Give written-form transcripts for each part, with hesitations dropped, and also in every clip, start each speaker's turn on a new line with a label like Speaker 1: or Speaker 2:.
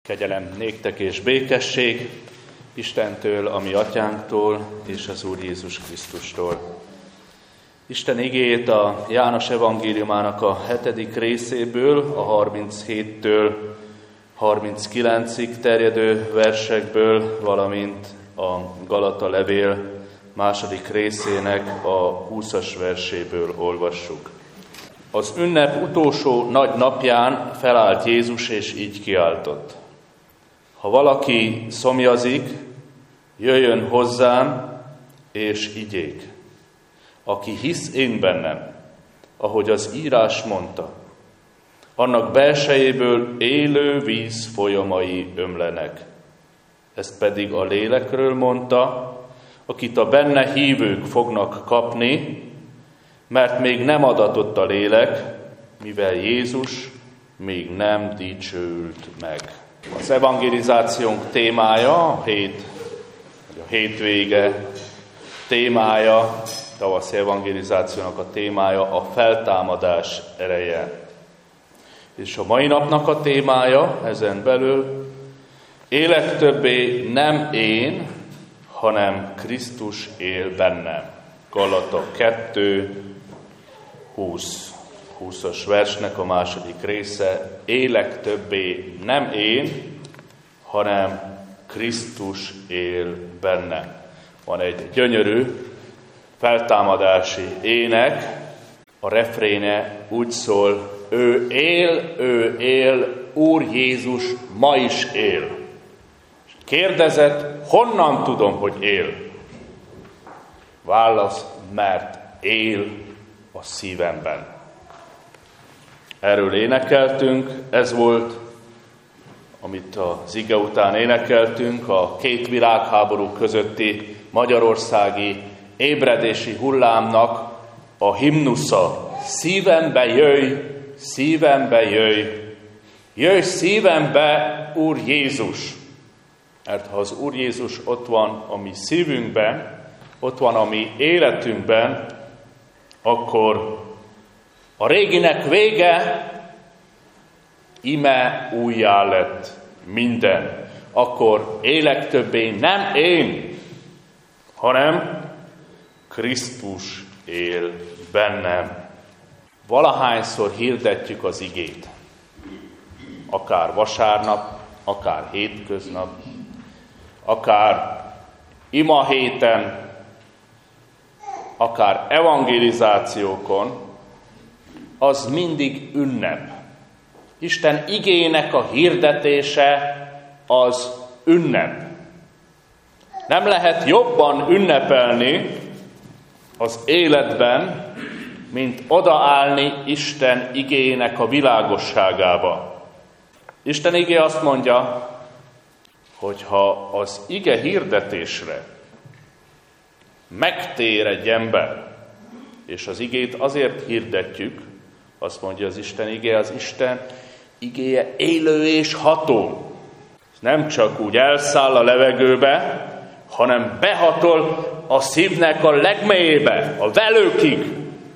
Speaker 1: Kegyelem néktek és békesség Istentől, a mi atyánktól és az Úr Jézus Krisztustól. Isten igéjét a János evangéliumának a 7. részéből, a 37-től 39-ig terjedő versekből, valamint a Galata levél 2. részének a 20-as verséből olvassuk. Az ünnep utolsó nagy napján felállt Jézus, és így kiáltott: ha valaki szomjazik, jöjjön hozzám, és igyék. Aki hisz én bennem, ahogy az írás mondta, annak belsejéből élő víz folyamai ömlenek. Ezt pedig a lélekről mondta, akit a benne hívők fognak kapni, mert még nem adatott a lélek, mivel Jézus még nem dicsőült meg. Az evangelizációnk témája, a hétvége témája, tavaszi evangelizációnak a témája a feltámadás ereje. És a mai napnak a témája ezen belül: élek többé nem én, hanem Krisztus él bennem. Galata 2:20 versnek a 2. része: élek többé nem én, hanem Krisztus él bennem. Van egy gyönyörű feltámadási ének, a refréne úgy szól: ő él, Úr Jézus ma is él. Kérdezett, honnan tudom, hogy él? Válasz: mert él a szívemben. Erről énekeltünk, ez volt, amit az ige után énekeltünk, a két világháború közötti magyarországi ébredési hullámnak a himnusza. Szívembe jöjj, szívembe jöjj, jöjj szívembe, Úr Jézus. Mert ha az Úr Jézus ott van a mi szívünkben, ott van a mi életünkben, akkor a réginek vége, ime újjá lett minden. Akkor élek többé nem én, hanem Krisztus él bennem. Valahányszor hirdetjük az igét, akár vasárnap, akár hétköznap, akár ima héten, akár evangelizációkon, az mindig ünnep. Isten igének a hirdetése az ünnep. Nem lehet jobban ünnepelni az életben, mint odaállni Isten igének a világosságába. Isten igé azt mondja, hogy ha az ige hirdetésre megtér egy ember, és az igét azért hirdetjük, azt mondja az Isten igéje, az Isten igéje élő és ható. Nem csak úgy elszáll a levegőbe, hanem behatol a szívnek a legmélyébe, a velőkig,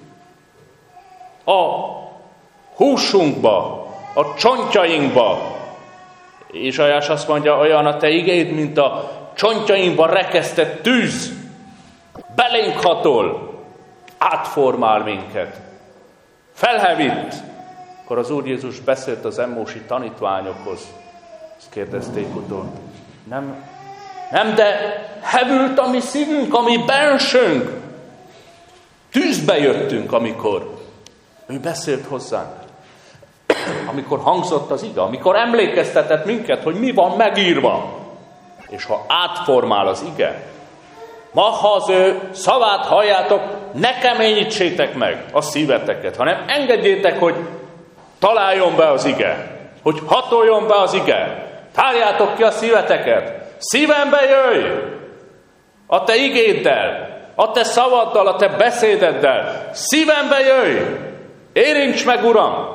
Speaker 1: a húsunkba, a csontjainkba. Ézsaiás azt mondja, olyan a te igéd, mint a csontjainkba rekesztett tűz. Belénk hatol, átformál minket, felhevít. Akkor az Úr Jézus beszélt az emmósi tanítványokhoz. Azt kérdezték utól: nem, de hevült a mi szívünk, a mi bensőnk. Tűzbe jöttünk, amikor ő beszélt hozzánk. Amikor hangzott az ige, amikor emlékeztetett minket, hogy mi van megírva. És ha átformál az ige, ma, ha az ő szavát halljátok, ne keményítsétek meg a szíveteket, hanem engedjétek, hogy találjon be az ige, hogy hatoljon be az ige. Tárjátok ki a szíveteket. Szívembe jöjj! A te igéddel, a te szavaddal, a te beszédeddel. Szívembe jöjj! Érints meg, Uram!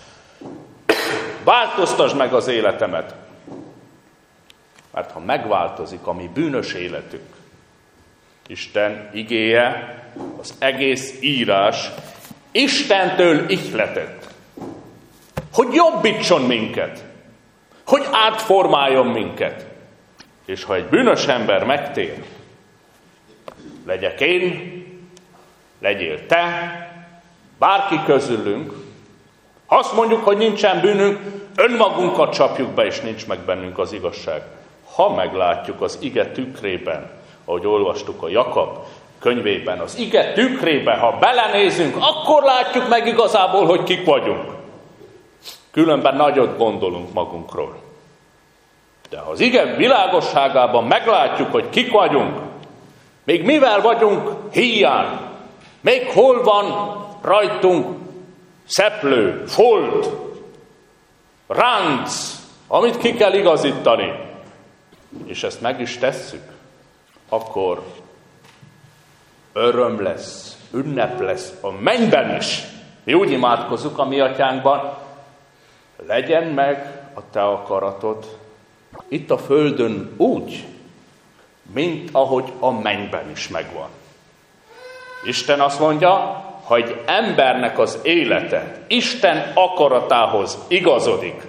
Speaker 1: Változtasd meg az életemet. Mert ha megváltozik a mi bűnös életünk, Isten igéje, az egész írás Istentől ihletett, hogy jobbítson minket, hogy átformáljon minket. És ha egy bűnös ember megtér, legyek én, legyél te, bárki közülünk, ha azt mondjuk, hogy nincsen bűnünk, önmagunkat csapjuk be, és nincs meg bennünk az igazság. Ha meglátjuk az ige tükrében, ahogy olvastuk a Jakab könyvében, az ige tükrében, ha belenézünk, akkor látjuk meg igazából, hogy kik vagyunk. Különben nagyot gondolunk magunkról. De ha az ige világosságában meglátjuk, hogy kik vagyunk, még mivel vagyunk híján, még hol van rajtunk szeplő, folt, ránc, amit ki kell igazítani, és ezt meg is tesszük, akkor öröm lesz, ünnep lesz a mennyben is. Mi úgy imádkozzuk a mi atyánkban, legyen meg a te akaratod itt a földön úgy, mint ahogy a mennyben is megvan. Isten azt mondja, ha egy embernek az élete Isten akaratához igazodik,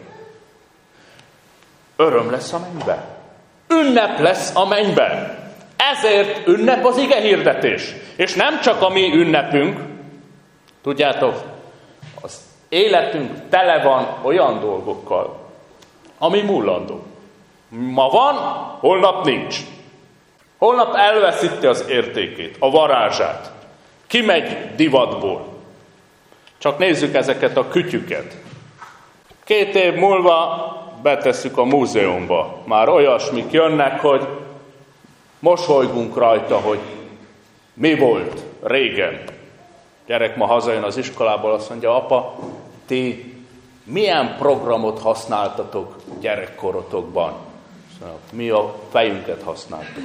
Speaker 1: öröm lesz a mennyben. Ünnep lesz a mennyben. Ezért ünnep az igehirdetés. És nem csak a mi ünnepünk. Tudjátok, az életünk tele van olyan dolgokkal, ami múlandó. Ma van, holnap nincs. Holnap elveszíti az értékét, a varázsát. Kimegy divatból. Csak nézzük ezeket a kütyüket. 2 év múlva betesszük a múzeumba. Már olyasmik jönnek, hogy mosolygunk rajta, hogy mi volt régen. Gyerek ma hazajön az iskolából, azt mondja, apa, ti milyen programot használtatok gyerekkorotokban? Mi a fejünket használtuk.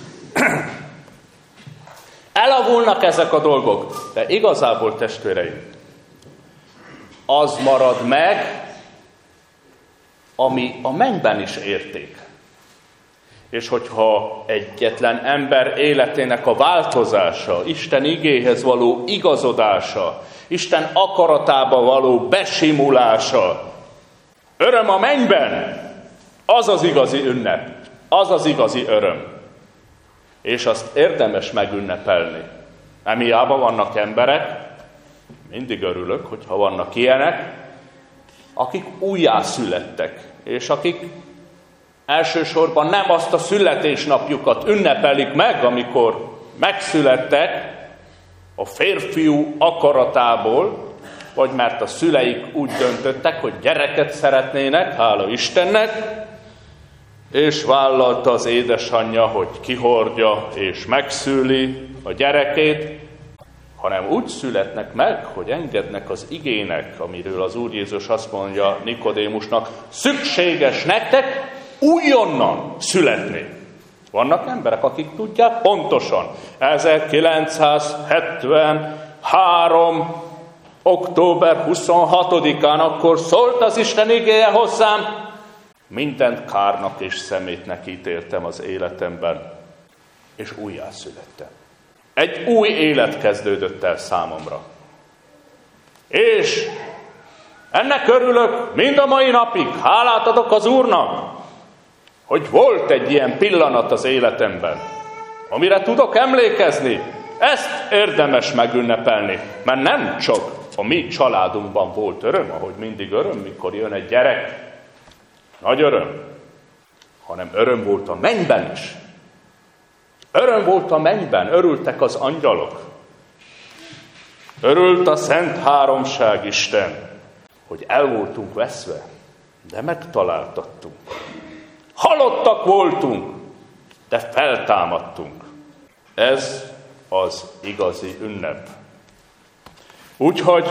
Speaker 1: Elavulnak ezek a dolgok, de igazából, testvéreim, az marad meg, ami a mennyben is érték. És hogyha egyetlen ember életének a változása, Isten igéhez való igazodása, Isten akaratába való besimulása, öröm a mennyben, az az igazi ünnep, az az igazi öröm. És azt érdemes megünnepelni. Nem hiába vannak emberek, mindig örülök, hogyha vannak ilyenek, akik újjászülettek, és akik elsősorban nem azt a születésnapjukat ünnepelik meg, amikor megszülettek a férfiú akaratából, vagy mert a szüleik úgy döntöttek, hogy gyereket szeretnének, hála Istennek, és vállalta az édesanyja, hogy kihordja és megszüli a gyerekét, hanem úgy születnek meg, hogy engednek az igének, amiről az Úr Jézus azt mondja Nikodémusnak, szükséges nektek újonnan születni. Vannak emberek, akik tudják pontosan. 1973. október 26-án akkor szólt az Isten igéje hozzám, mindent kárnak és szemétnek ítéltem az életemben, és újjászülettem. Egy új élet kezdődött el számomra. És ennek örülök mind a mai napig, hálát adok az Úrnak, hogy volt egy ilyen pillanat az életemben, amire tudok emlékezni. Ezt érdemes megünnepelni, mert nem csak a mi családunkban volt öröm, ahogy mindig öröm, mikor jön egy gyerek, nagy öröm, hanem öröm volt a mennyben is. Öröm volt a mennyben, örültek az angyalok. Örült a Szent Háromság Isten, hogy el voltunk veszve, de megtaláltattunk. Halottak voltunk, de feltámadtunk. Ez az igazi ünnep. Úgyhogy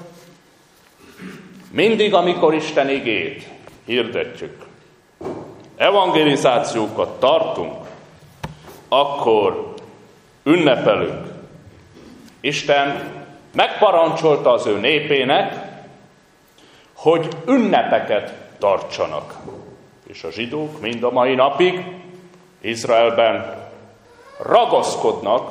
Speaker 1: mindig, amikor Isten igét hirdetjük, evangelizációkat tartunk, akkor ünnepelünk. Isten megparancsolta az ő népének, hogy ünnepeket tartsanak. És a zsidók mind a mai napig Izraelben ragaszkodnak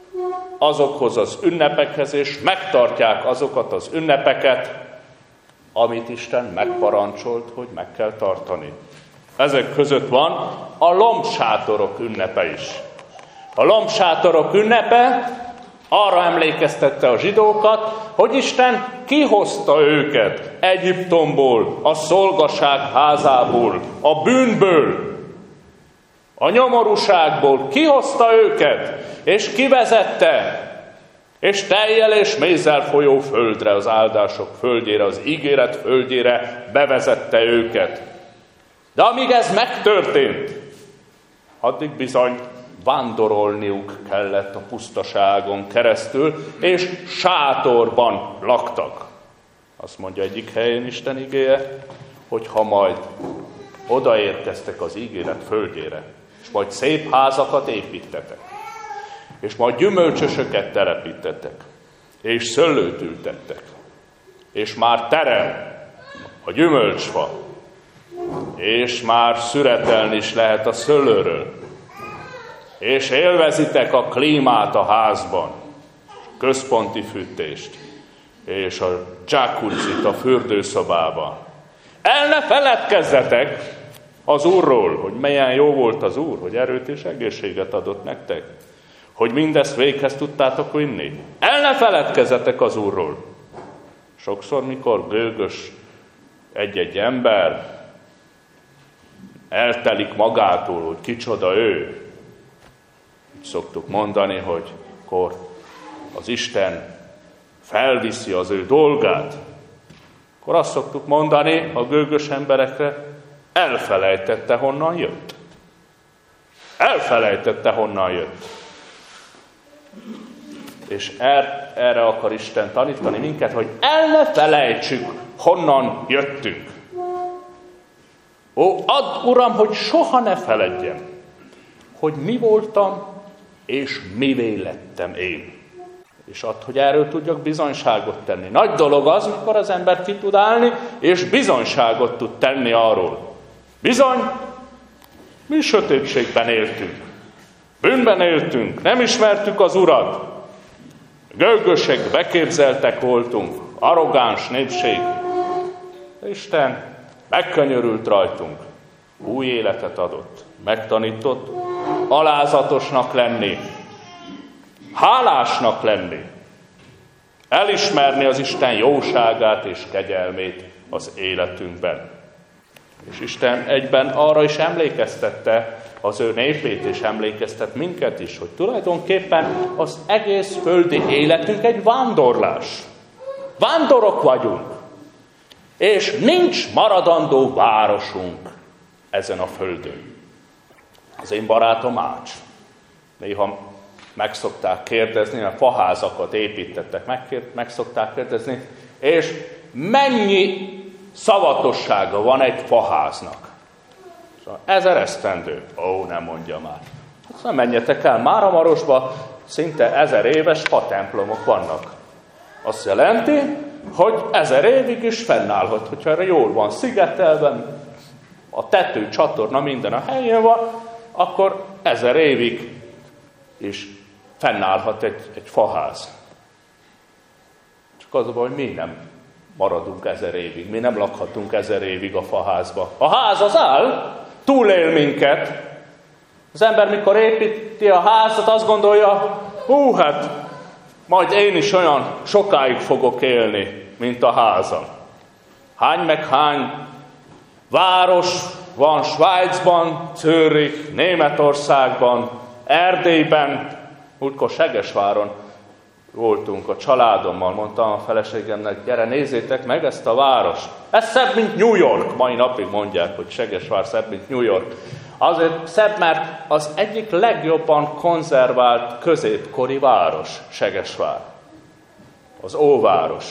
Speaker 1: azokhoz az ünnepekhez, és megtartják azokat az ünnepeket, amit Isten megparancsolt, hogy meg kell tartani. Ezek között van a lombsátorok ünnepe is. A lombsátorok ünnepe arra emlékeztette a zsidókat, hogy Isten kihozta őket Egyiptomból, a szolgaság házából, a bűnből, a nyomorúságból. Kihozta őket, és kivezette, és tejjel és mézzel folyó földre, az áldások földjére, az ígéret földjére bevezette őket. De amíg ez megtörtént, addig bizony vándorolniuk kellett a pusztaságon keresztül, és sátorban laktak. Azt mondja egyik helyen Isten igéje, hogy ha majd odaérkeztek az ígéret földjére, és majd szép házakat építetek, és majd gyümölcsösöket telepítettek, és szőlőt ültettek, és már terem a gyümölcsfa, és már szüretelni is lehet a szőlőről, és élvezitek a klímát a házban, központi fűtést, és a jacuzzit a fürdőszobában. El ne feledkezzetek az Úrról, hogy milyen jó volt az Úr, hogy erőt és egészséget adott nektek, hogy mindezt véghez tudtátok vinni. El ne feledkezzetek az Úrról. Sokszor, mikor gőgös egy-egy ember, eltelik magától, hogy kicsoda ő. Úgy szoktuk mondani, hogy akkor az Isten felviszi az ő dolgát. Akkor azt szoktuk mondani a gőgös emberekre, elfelejtette, honnan jött. Elfelejtette, honnan jött. És erre akar Isten tanítani minket, hogy el ne felejtsük, honnan jöttünk. Ó, add, Uram, hogy soha ne feledjem, hogy mi voltam, és mivé lettem én. És add, hogy erről tudjak bizonyságot tenni. Nagy dolog az, mikor az ember ki tud állni, és bizonyságot tud tenni arról. Bizony, mi sötétségben éltünk, bűnben éltünk, nem ismertük az Urat, gőgösek, beképzeltek voltunk, arrogáns népség. Isten megkönyörült rajtunk, új életet adott, megtanított alázatosnak lenni, hálásnak lenni, elismerni az Isten jóságát és kegyelmét az életünkben. És Isten egyben arra is emlékeztette az ő népét, és emlékeztet minket is, hogy tulajdonképpen az egész földi életünk egy vándorlás. Vándorok vagyunk, és nincs maradandó városunk ezen a földön. Az én barátom Ács. Néha meg szokták kérdezni, a faházakat építettek, meg szokták kérdezni, és mennyi szavatossága van egy faháznak? 1000 esztendő. Ó, nem mondja már. Hát menjetek el, Máramarosba szinte 1000 éves fatemplomok vannak. Azt jelenti, hogy 1000 évig is fennállhat, hogyha erre jól van szigetelben, a tető, csatorna, minden a helyén van, akkor 1000 évig is fennállhat egy faház. Csak az a baj, hogy mi nem maradunk 1000 évig, mi nem lakhatunk 1000 évig a faházba. A ház az áll, túlél minket. Az ember, mikor építi a házat, azt gondolja, hát majd én is olyan sokáig fogok élni, mint a házam. Hány meg hány város van Svájcban, Zürich, Németországban, Erdélyben, múltkor Segesváron voltunk a családommal, mondtam a feleségemnek, gyere, nézzétek meg ezt a várost. Ez szebb, mint New York. Mai napig mondják, hogy Segesvár szebb, mint New York. Azért szebb, mert az egyik legjobban konzervált középkori város, Segesvár. Az óváros.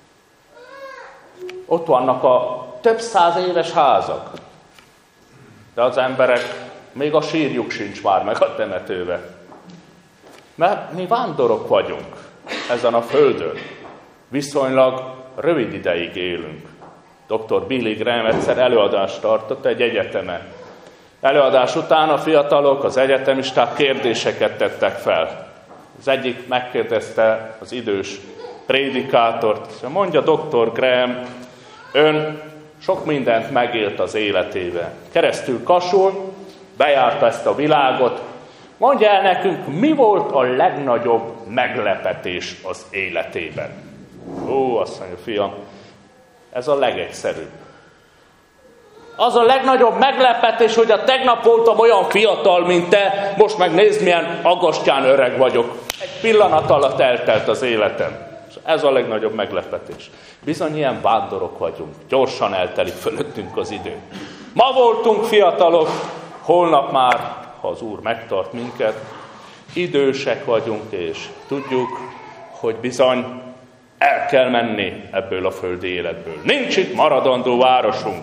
Speaker 1: Ott vannak a több 100 éves házak. De az emberek, még a sírjuk sincs már meg a temetőbe. Mert mi vándorok vagyunk ezen a földön. Viszonylag rövid ideig élünk. Dr. Billy Graham egyszer előadást tartott egy egyetemen. Előadás után a fiatalok, az egyetemisták kérdéseket tettek fel. Az egyik megkérdezte az idős prédikátort, mondja Dr. Graham, Ön sok mindent megélt az életében. Keresztül kasul, bejárta ezt a világot. Mondja el nekünk, mi volt a legnagyobb meglepetés az életében? Ó, azt mondja, fiam, ez a legegyszerűbb. Az a legnagyobb meglepetés, hogy a tegnap voltam olyan fiatal, mint te, most meg nézd, milyen aggastyán öreg vagyok. Egy pillanat alatt eltelt az életem. Ez a legnagyobb meglepetés. Bizony ilyen vándorok vagyunk, gyorsan eltelik fölöttünk az idő. Ma voltunk fiatalok, holnap már, ha az Úr megtart minket, idősek vagyunk, és tudjuk, hogy bizony el kell menni ebből a földi életből. Nincs itt maradandó városunk.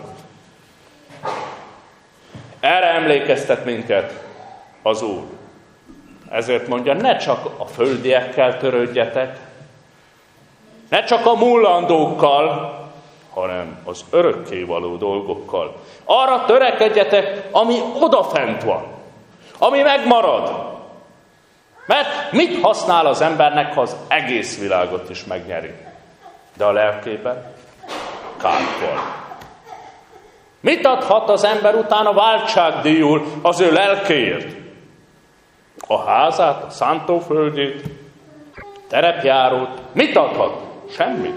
Speaker 1: Erre emlékeztet minket az Úr. Ezért mondja, ne csak a földiekkel törődjetek, ne csak a múlandókkal, hanem az örökkévaló dolgokkal. Arra törekedjetek, ami odafent van, ami megmarad. Mert mit használ az embernek, ha az egész világot is megnyeri? De a lelkében kárt van. Mit adhat az ember utána váltságdíjul az ő lelkéért? A házát, a szántóföldjét, terepjárót? Mit adhat? Semmit.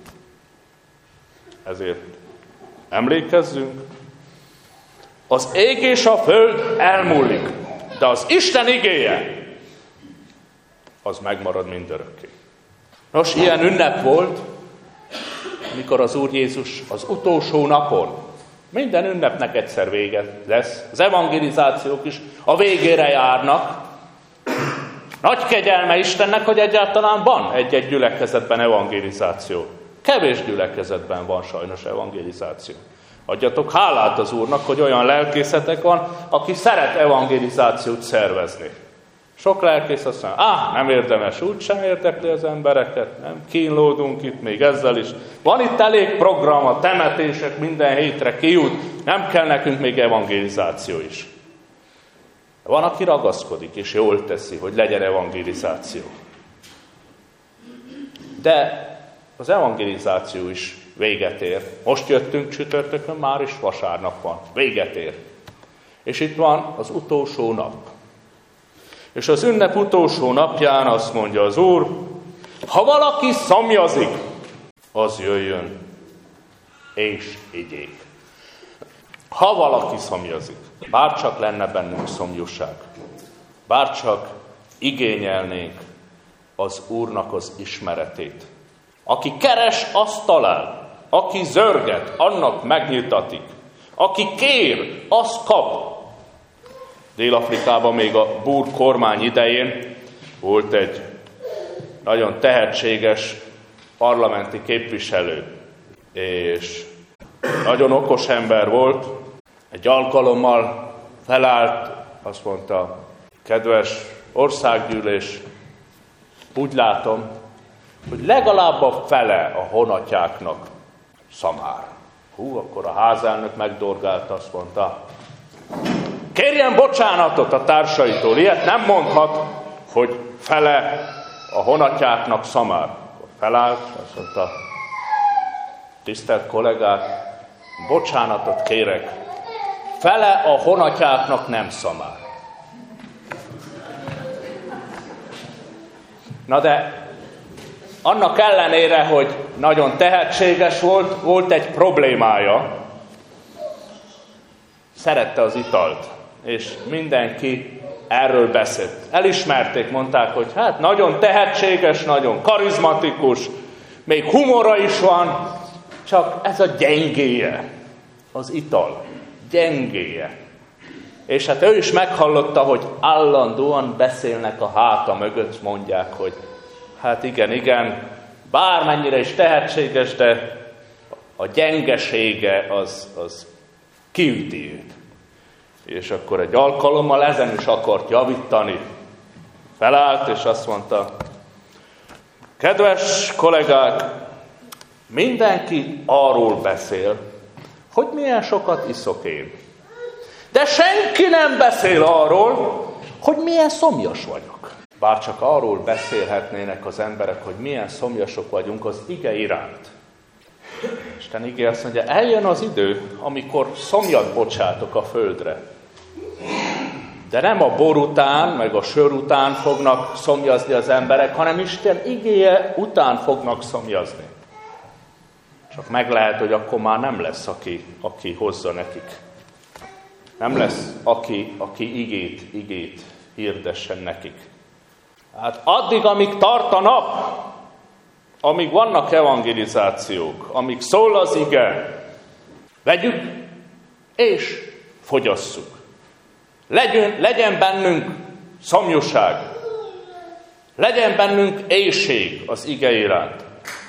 Speaker 1: Ezért emlékezzünk, az ég és a föld elmúlik, de az Isten igéje, az megmarad mindörökké. Nos, ilyen ünnep volt, amikor az Úr Jézus az utolsó napon, minden ünnepnek egyszer vége lesz, az evangelizációk is a végére járnak. Nagy kegyelme Istennek, hogy egyáltalán van egy-egy gyülekezetben evangelizáció. Kevés gyülekezetben van sajnos evangelizáció. Adjatok hálát az Úrnak, hogy olyan lelkészetek van, aki szeret evangelizációt szervezni. Sok lelkész azt mondja, nem érdemes, úgysem érdekli az embereket, nem kínlódunk itt még ezzel is. Van itt elég program, a temetések minden hétre kijut, nem kell nekünk még evangelizáció is. Van, aki ragaszkodik, és jól teszi, hogy legyen evangelizáció. De az evangelizáció is véget ér. Most jöttünk csütörtökön, már is vasárnap van. Véget ér. És itt van az utolsó nap. És az ünnep utolsó napján azt mondja az Úr, ha valaki szomjazik, az jöjjön és igyék. Ha valaki szomjazik, bárcsak lenne bennünk szomjúság, bárcsak igényelnénk az Úrnak az ismeretét. Aki keres, azt talál. Aki zörget, annak megnyitatik. Aki kér, azt kap. Dél-Afrikában még a Búr kormány idején volt egy nagyon tehetséges parlamenti képviselő, és nagyon okos ember volt. Egy alkalommal felállt, azt mondta, kedves országgyűlés, úgy látom, hogy legalább a fele a honatjáknak szamár. Akkor a házelnök megdorgált, azt mondta, kérjen bocsánatot a társaitól, ilyet nem mondhat, hogy fele a honatjáknak szamár. Akkor felállt, azt mondta, tisztelt kollégák, bocsánatot kérek, fele a honatjáknak nem szamár. Na de annak ellenére, hogy nagyon tehetséges volt egy problémája. Szerette az italt, és mindenki erről beszélt. Elismerték, mondták, hogy hát nagyon tehetséges, nagyon karizmatikus, még humora is van, csak ez a gyengéje, az ital, gyengéje. És hát ő is meghallotta, hogy állandóan beszélnek a háta mögött, mondják, hogy hát igen, bármennyire is tehetséges, de a gyengesége az kiüti őt. És akkor egy alkalommal ezen is akart javítani. Felállt, és azt mondta, kedves kollégák, mindenki arról beszél, hogy milyen sokat iszok én. De senki nem beszél arról, hogy milyen szomjas vagyok. Bárcsak arról beszélhetnének az emberek, hogy milyen szomjasok vagyunk az ige iránt. És Isten igéje azt mondja, eljön az idő, amikor szomjat bocsátok a földre. De nem a bor után, meg a sör után fognak szomjazni az emberek, hanem Isten igéje után fognak szomjazni. Csak meg lehet, hogy akkor már nem lesz, aki hozza nekik. Nem lesz, aki igét hirdessen nekik. Hát addig, amíg tart a nap, amíg vannak evangelizációk, amíg szól az ige, vegyük és fogyasszuk. Legyen bennünk szomjúság, legyen bennünk éhség az ige iránt.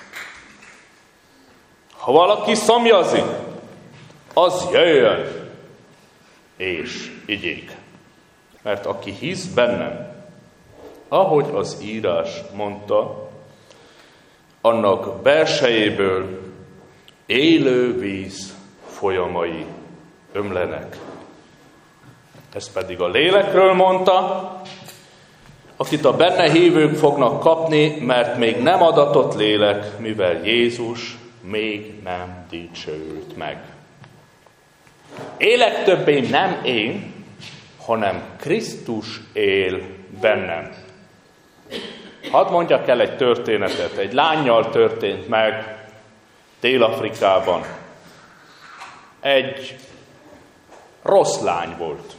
Speaker 1: Ha valaki szomjazik, az jöjjön és igyék. Mert aki hisz bennem, ahogy az írás mondta, annak belsejéből élő víz folyamai ömlenek. Ez pedig a lélekről mondta, akit a benne hívők fognak kapni, mert még nem adatott lélek, mivel Jézus még nem dicsőült meg. Élek többé nem én, hanem Krisztus él bennem. Hadd mondjak el egy történetet. Egy lánnyal történt meg Dél-Afrikában. Egy rossz lány volt.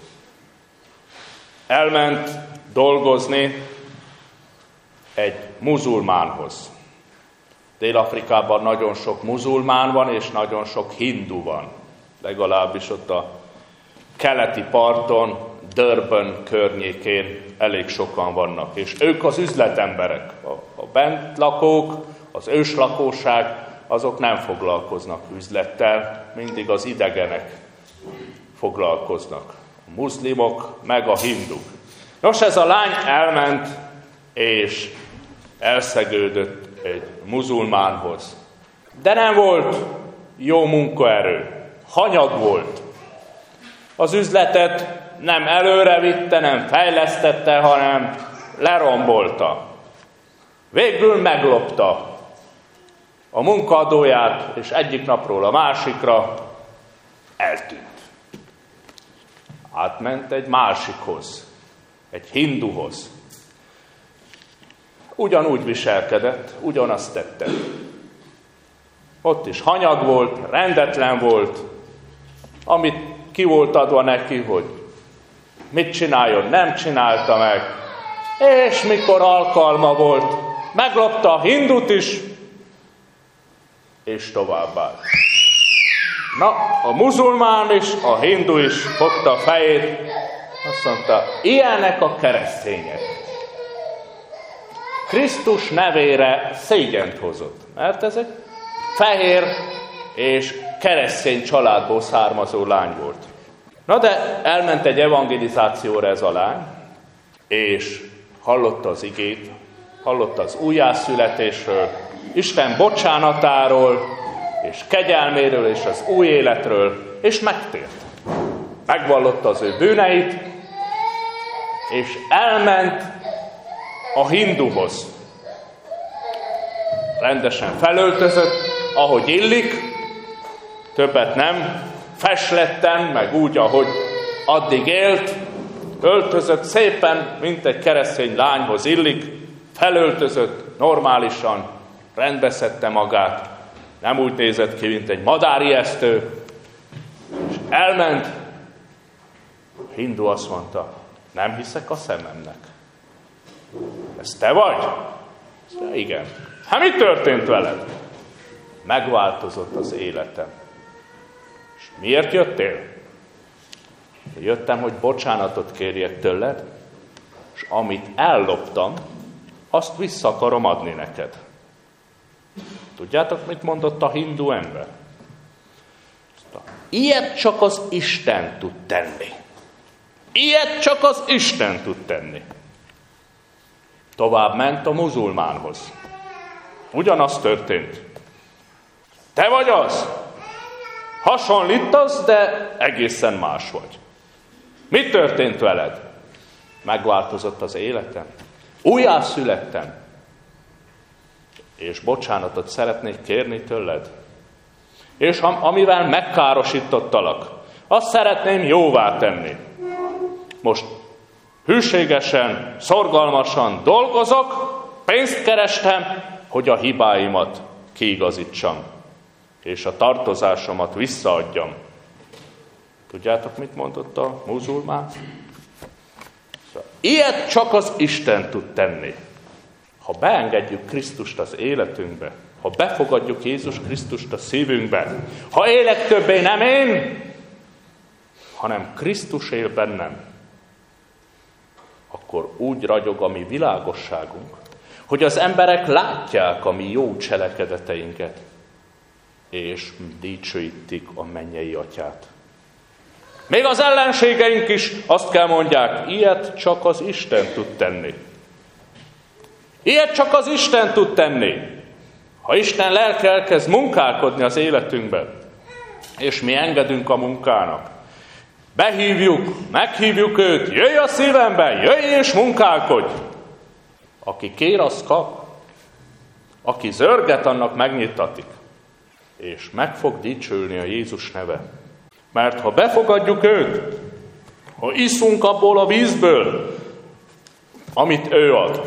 Speaker 1: Elment dolgozni egy muzulmánhoz. Dél-Afrikában nagyon sok muzulmán van, és nagyon sok hindu van. Legalábbis ott a keleti parton, Durban környékén elég sokan vannak. És ők az üzletemberek. A bent lakók, az őslakóság, azok nem foglalkoznak üzlettel, mindig az idegenek foglalkoznak. A muszlimok, meg a hinduk. Nos, ez a lány elment, és elszegődött egy muzulmánhoz. De nem volt jó munkaerő. Hanyag volt. Az üzletet nem előre vitte, nem fejlesztette, hanem lerombolta. Végül meglopta a munkaadóját, és egyik napról a másikra eltűnt. Átment egy másikhoz, egy hinduhoz. Ugyanúgy viselkedett, ugyanazt tette. Ott is hanyag volt, rendetlen volt, amit ki volt adva neki, hogy mit csináljon, nem csinálta meg. És mikor alkalma volt, meglopta a hindut is, és továbbá. Na, a muzulmán is, a hindu is fogta a fejét, azt mondta, ilyenek a keresztények. Krisztus nevére szégyent hozott, mert ezek fehér és keresztény családból származó lány volt. Na de elment egy evangelizációra ez a lány, és hallotta az igét, hallotta az újjászületésről, Isten bocsánatáról, és kegyelméről, és az új életről, és megtért. Megvallotta az ő bűneit, és elment a hinduhoz. Rendesen felöltözött, ahogy illik, többet nem, fesletten, meg úgy, ahogy addig élt, öltözött szépen, mint egy keresztény lányhoz illik, felöltözött normálisan, rendbeszedte magát, nem úgy nézett ki, mint egy madárijesztő, és elment. A hindu azt mondta, nem hiszek a szememnek. Ez te vagy? De igen. Hát mi történt veled? Megváltozott az életem. És miért jöttél? Jöttem, hogy bocsánatot kérjek tőled, és amit elloptam, azt vissza akarom adni neked. Tudjátok, mit mondott a hindu ember? Ilyet csak az Isten tud tenni. Ilyet csak az Isten tud tenni. Tovább ment a muzulmánhoz. Ugyanaz történt. Te vagy az? Hasonlítasz, de egészen más vagy. Mi történt veled? Megváltozott az életem. Újjászülettem. És bocsánatot szeretnék kérni tőled. és amivel megkárosítottalak, azt szeretném jóvá tenni. Most hűségesen, szorgalmasan dolgozok, pénzt kerestem, hogy a hibáimat kiigazítsam, és a tartozásomat visszaadjam. Tudjátok, mit mondott a muzulmán? Ilyet csak az Isten tud tenni. Ha beengedjük Krisztust az életünkbe, ha befogadjuk Jézus Krisztust a szívünkbe, ha élek többé nem én, hanem Krisztus él bennem, akkor úgy ragyog a mi világosságunk, hogy az emberek látják a mi jó cselekedeteinket, és dicsőítik a mennyei Atyát. Még az ellenségeink is azt kell mondják, ilyet csak az Isten tud tenni. Ilyet csak az Isten tud tenni. Ha Isten lelke elkezd munkálkodni az életünkben, és mi engedünk a munkának, behívjuk, meghívjuk őt, jöjj a szívembe, jöjj és munkálkodj! Aki kér, az kap. Aki zörget, annak megnyitatik. És meg fog dicsülni a Jézus neve. Mert ha befogadjuk őt, ha iszunk abból a vízből, amit ő ad,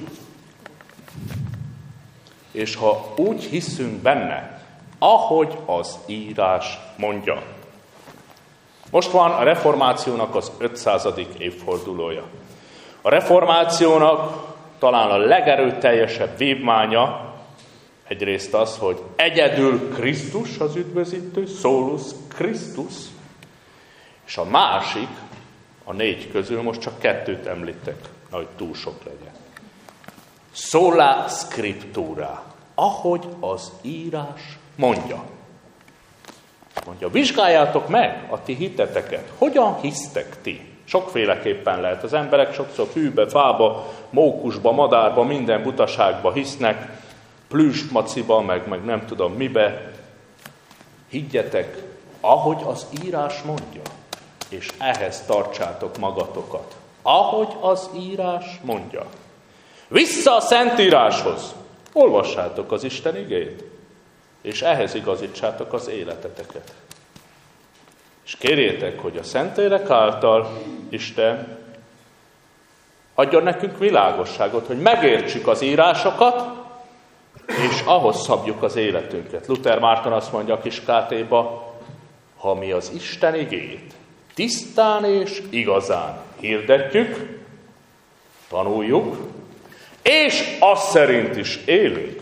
Speaker 1: és ha úgy hiszünk benne, ahogy az írás mondja. Most van a reformációnak az 500. évfordulója. A reformációnak talán a legerőteljesebb vívmánya egyrészt az, hogy egyedül Krisztus az üdvözítő, solus Christus, és a másik, a 4 közül most csak 2 említek, hogy túl sok legyen. Sola scriptura, ahogy az írás mondja. Mondja, vizsgáljátok meg a ti hiteteket. Hogyan hisztek ti? Sokféleképpen lehet. Az emberek sokszor fűbe, fába, mókusba, madárba, minden butaságba hisznek, plüstmaciba, meg nem tudom mibe. Higgyetek, ahogy az írás mondja, és ehhez tartsátok magatokat. Ahogy az írás mondja. Vissza a Szentíráshoz. Olvassátok az Isten igéjét, és ehhez igazítsátok az életeteket. És kérjétek, hogy a Szentlélek által Isten adjon nekünk világosságot, hogy megértsük az írásokat, és ahhoz szabjuk az életünket. Luther Márton azt mondja a kis KT-ba, ha mi az Isten igéjét tisztán és igazán hirdetjük, tanuljuk, és azt szerint is élünk,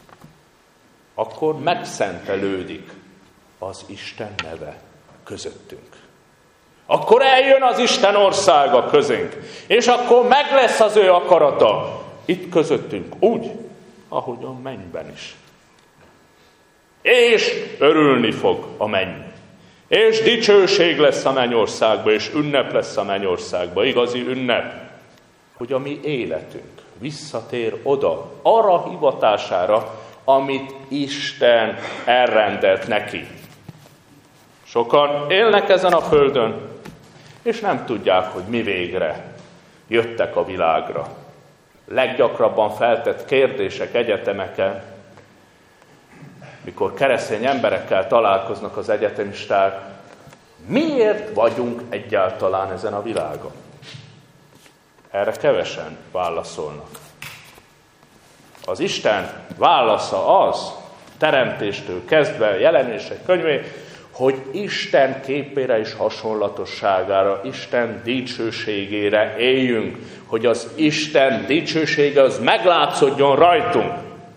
Speaker 1: akkor megszentelődik az Isten neve közöttünk. Akkor eljön az Isten országa közénk, és akkor meg lesz az ő akarata itt közöttünk, úgy, ahogy a mennyben is. És örülni fog a menny. És dicsőség lesz a mennyországba, és ünnep lesz a mennyországba, igazi ünnep, hogy a mi életünk visszatér oda, arra hivatására, amit Isten elrendelt neki. Sokan élnek ezen a földön, és nem tudják, hogy mi végre jöttek a világra. Leggyakrabban feltett kérdések egyetemeken, mikor keresztény emberekkel találkoznak az egyetemisták, miért vagyunk egyáltalán ezen a világon? Erre kevesen válaszolnak. Az Isten válasza az, teremtéstől kezdve, Jelenések könyvé, hogy Isten képére és hasonlatosságára, Isten dicsőségére éljünk, hogy az Isten dicsősége az meglátszódjon rajtunk.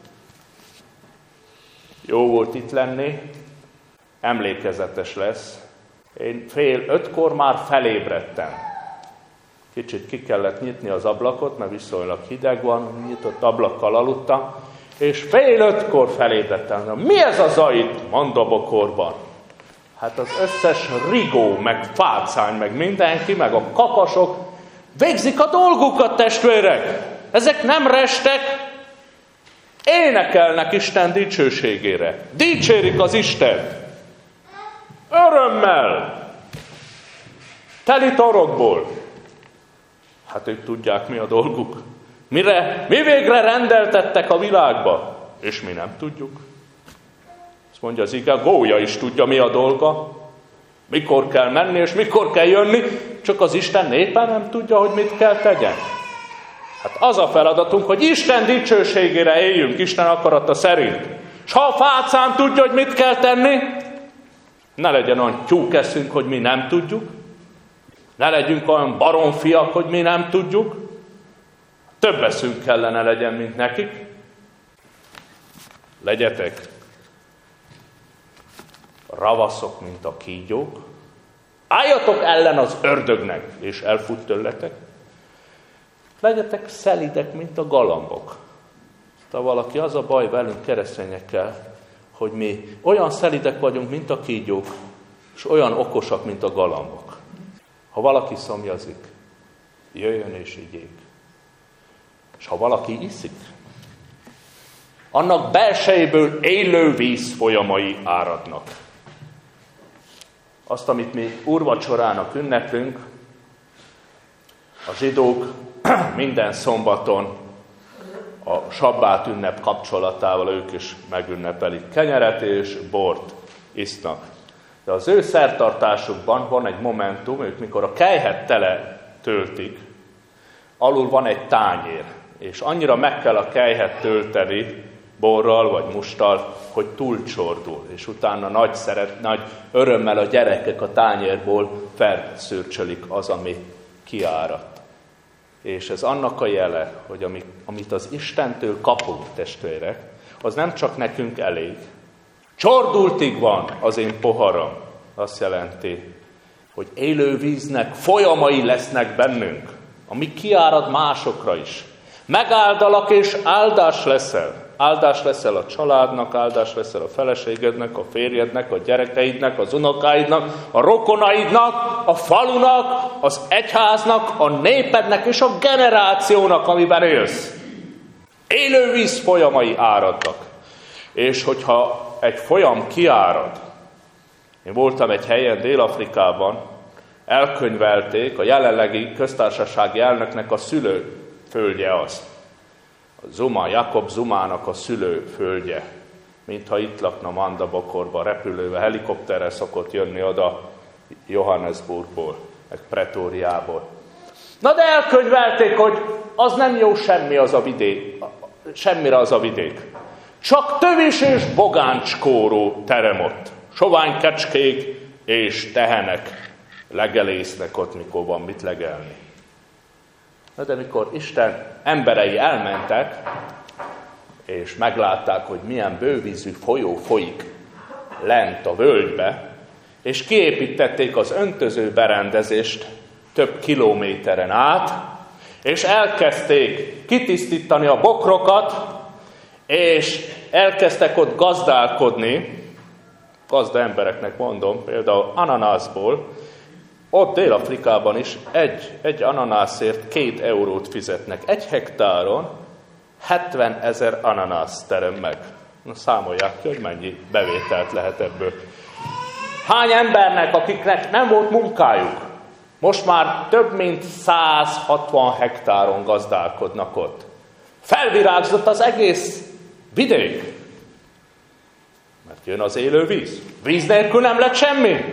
Speaker 1: Jó volt itt lenni, emlékezetes lesz. Én 4:30 már felébredtem. Kicsit ki kellett nyitni az ablakot, mert viszonylag hideg van, nyitott ablakkal aludtam, és 4:45 felébredtem. Mi ez a zajt Mandabokorban? Hát az összes rigó, meg fácány, meg mindenki, meg a kakasok végzik a dolgukat, testvérek. Ezek nem restek, énekelnek Isten dicsőségére. Dicsérik az Istent. Örömmel. Teli torokból. Hát ők tudják, mi a dolguk. Mi végre rendeltettek a világba, és mi nem tudjuk. Azt mondja az ige, gólya is tudja, mi a dolga, mikor kell menni és mikor kell jönni, csak az Isten népe nem tudja, hogy mit kell tegyen. Hát az a feladatunk, hogy Isten dicsőségére éljünk, Isten akarata szerint. És ha a fácán tudja, hogy mit kell tenni, ne legyen olyan tyúkeszünk, hogy mi nem tudjuk, ne legyünk olyan baromfiak, hogy mi nem tudjuk, több eszünk kellene legyen, mint nekik. Legyetek ravaszok, mint a kígyók, álljatok ellen az ördögnek, és elfut tőletek. Legyetek szelidek, mint a galambok. Ha valaki, az a baj velünk keresztényekkel, hogy mi olyan szelidek vagyunk, mint a kígyók, és olyan okosak, mint a galambok. Ha valaki szomjazik, jöjjön és igyék. És ha valaki iszik, annak belsejéből élő víz folyamai áradnak. Azt, amit mi úrvacsorának ünneplünk, a zsidók minden szombaton a sabbát ünnep kapcsolatával ők is megünnepelik. Kenyeret és bort isznak. De az ő szertartásukban van egy momentum, ők mikor a kelyhet tele töltik, alul van egy tányér, és annyira meg kell a kelyhet tölteni borral vagy musttal, hogy túlcsordul, és utána nagy örömmel a gyerekek a tányérból felszürcsölik az, ami kiáradt. És ez annak a jele, hogy amit az Istentől kapunk, testvérek, az nem csak nekünk elég. Csordultig van az én poharam. Azt jelenti, hogy élő víznek folyamai lesznek bennünk, ami kiárad másokra is. Megáldalak és áldás leszel. Áldás leszel a családnak, áldás leszel a feleségednek, a férjednek, a gyerekeidnek, az unokáidnak, a rokonaidnak, a falunak, az egyháznak, a népednek és a generációnak, amiben élsz. Élő víz folyamai áradnak. És hogyha egy folyam kiárad, én voltam egy helyen Dél-Afrikában, elkönyvelték, a jelenlegi köztársasági elnöknek a szülőföldje az. Zuma, Jakob Zumának a szülőföldje, mintha itt lakna Mandabakorba, repülővel, helikopterrel szokott jönni oda Johannesburgból, meg Pretóriából. Na de elkönyvelték, hogy az nem jó semmire az a vidék. Csak tövis és bogáncskóró terem ott. Sovány kecskék és tehenek legelésznek ott, mikor van mit legelni. De mikor Isten emberei elmentek, és meglátták, hogy milyen bővízű folyó folyik lent a völgybe, és kiépítették az öntöző berendezést több kilométeren át, és elkezdték kitisztítani a bokrokat, és elkezdtek ott gazdálkodni, gazda embereknek mondom, például ananászból. Ott Dél-Afrikában is egy ananászért 2 eurót fizetnek. 1 hektáron 70 000 ananász terem meg. Na, számolják ki, hogy mennyi bevételt lehet ebből. Hány embernek, akiknek nem volt munkájuk, most már több mint 160 hektáron gazdálkodnak ott. Felvirágzott az egész vidék. Mert jön az élő víz. Víz nélkül nem lett semmi.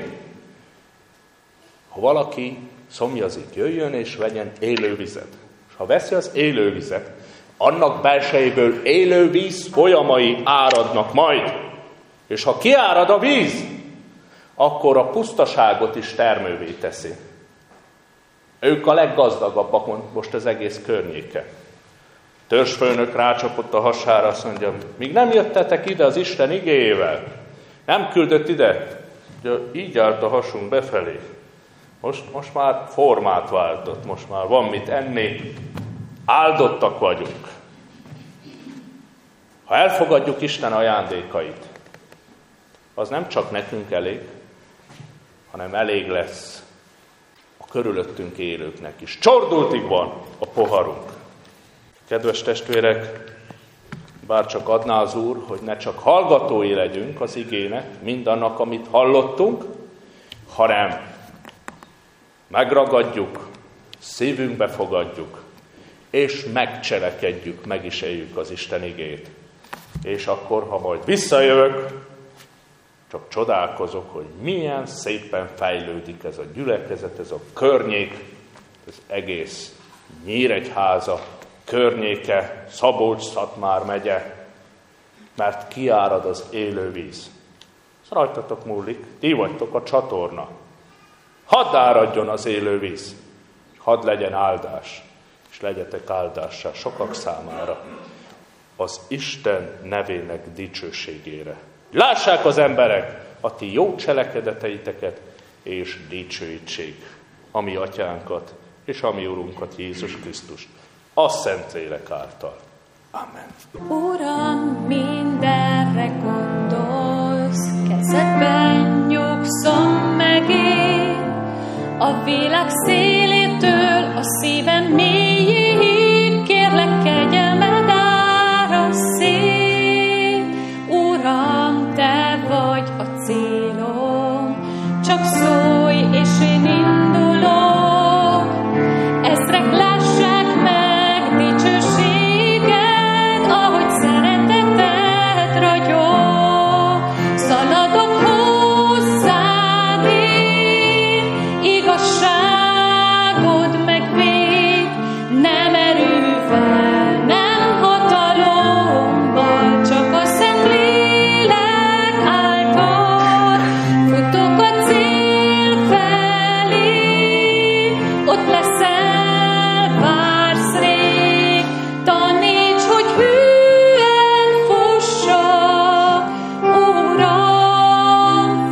Speaker 1: Ha valaki szomjazik, jöjjön és vegyen élővizet. És ha veszi az élővizet, annak belsejéből élő víz folyamai áradnak majd. És ha kiárad a víz, akkor a pusztaságot is termővé teszi. Ők a leggazdagabbak most az egész környéke. Törzsfőnök rácsapott a hasára, azt mondja, míg nem jöttetek ide az Isten igéjével, nem küldött ide, de így állt a hasunk befelé. Most már formát váltott, most már van mit enni, áldottak vagyunk. Ha elfogadjuk Isten ajándékait, az nem csak nekünk elég, hanem elég lesz a körülöttünk élőknek is. Csordultig van a poharunk. Kedves testvérek, bárcsak adná az Úr, hogy ne csak hallgatói legyünk az igének, mindannak, amit hallottunk, hanem megragadjuk, szívünkbe fogadjuk, és megcselekedjük, meg is éljük az Isten igét. És akkor, ha majd visszajövök, Csak csodálkozok, hogy milyen szépen fejlődik ez a gyülekezet, ez a környék, ez egész Nyíregyháza környéke, Szabolcs-Szatmár megye, mert kiárad az élő víz. Ez rajtatok múlik, ti vagytok a csatorna. Hadd áradjon az élő víz, hadd legyen áldás, és legyetek áldássá sokak számára, az Isten nevének dicsőségére. Lássák az emberek a ti jó cselekedeteiteket, és dicsőítsék a mi atyánkat, és a mi Urunkat, Jézus Krisztust, a Szentlélek által. Amen.
Speaker 2: Uram, mindenre gondolsz, kezedben nyugszom meg én, a világ szélétől a szívem mélyéig, kérlek, kegyelmed árasz szét. Uram, te vagy a célom, csak szólj, és én indulok, ezrek lássák meg dicsőséged, ahogy szereteted ragyog. Szaladok hozzád én, igazságod megvéd, nem erővel, nem hatalommal, csak a Szentlélek által. Futok a cél felé, ott leszel, vársz rég, taníts, hogy hűen fussak, Uram,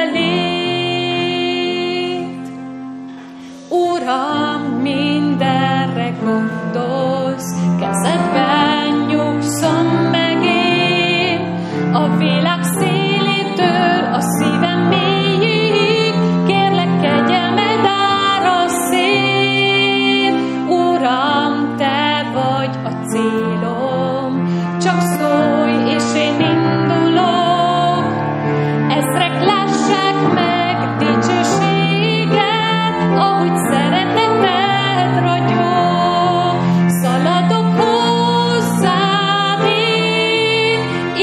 Speaker 2: feléd. Uram, mindenre gondolsz, kezedben nyugszom meg én, a világ szélétől a szívem mélyéig, kérlek, kegyelmed árasz szét. Uram, te vagy a célom, csak szólj, és én indulok, ezrek lássák meg dicsőséget, ahogy szereteted ragyog. Szaladok hozzád én,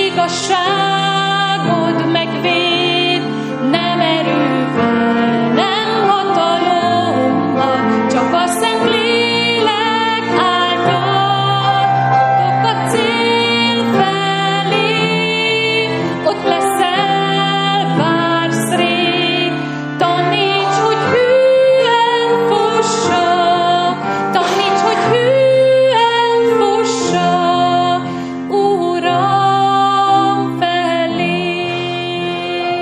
Speaker 2: igazságod megvéd, nem erővel, nem hatalommal, csak a Szentlélek által. Futok a cél felé, ott leszel, vársz rég, taníts, hogy hűen fussak, taníts, hogy hűen fussak, Uram, feléd.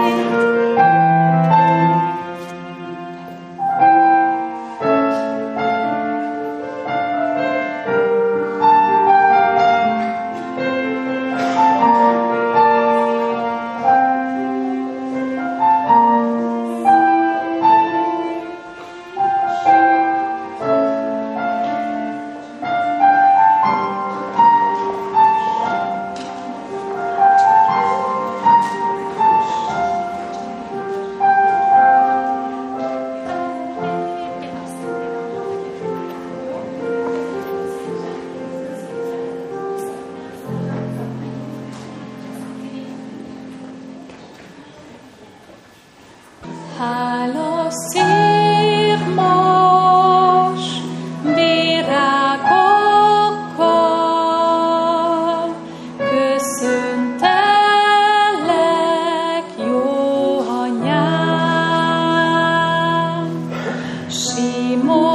Speaker 2: Hála szirmos virágokkal, köszöntelek, jó anyám. Simon